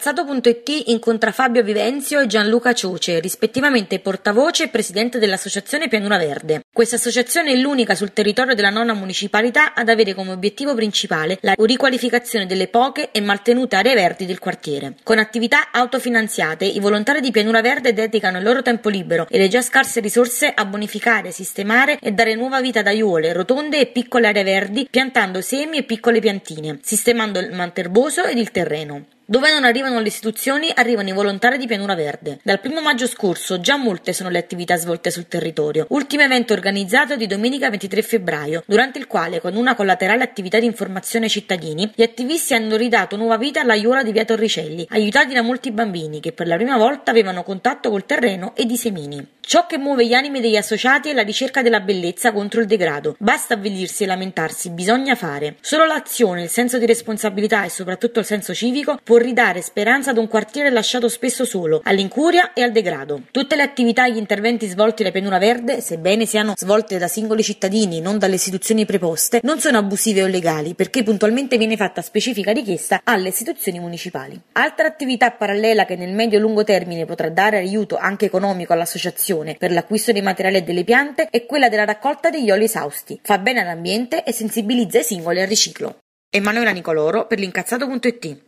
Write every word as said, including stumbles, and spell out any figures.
Incazzato punto it incontra Fabio Vivenzio e Gianluca Cioce, rispettivamente portavoce e presidente dell'associazione Pianura Verde. Questa associazione è l'unica sul territorio della nona municipalità ad avere come obiettivo principale la riqualificazione delle poche e maltenute aree verdi del quartiere. Con attività autofinanziate, i volontari di Pianura Verde dedicano il loro tempo libero e le già scarse risorse a bonificare, sistemare e dare nuova vita ad aiuole, rotonde e piccole aree verdi, piantando semi e piccole piantine, sistemando il manterboso ed il terreno. Dove non arrivano le istituzioni, arrivano i volontari di Pianura Verde. Dal primo maggio scorso già molte sono le attività svolte sul territorio. Ultimo evento organizzato di domenica ventitré febbraio, durante il quale, con una collaterale attività di informazione ai cittadini, gli attivisti hanno ridato nuova vita all'aiuola di via Torricelli, aiutati da molti bambini che per la prima volta avevano contatto col terreno ed i semini. Ciò che muove gli animi degli associati è la ricerca della bellezza contro il degrado. Basta avvilirsi e lamentarsi, bisogna fare. Solo l'azione, il senso di responsabilità e soprattutto il senso civico può ridare speranza ad un quartiere lasciato spesso solo, all'incuria e al degrado. Tutte le attività e gli interventi svolti da Pianura Verde, sebbene siano svolte da singoli cittadini, non dalle istituzioni preposte, non sono abusive o illegali, perché puntualmente viene fatta specifica richiesta alle istituzioni municipali. Altra attività parallela che nel medio-lungo termine potrà dare aiuto anche economico all'associazione per l'acquisto dei materiali e delle piante è quella della raccolta degli oli esausti. Fa bene all'ambiente e sensibilizza i singoli al riciclo. Emanuela Nicoloro per l'incazzato punto it.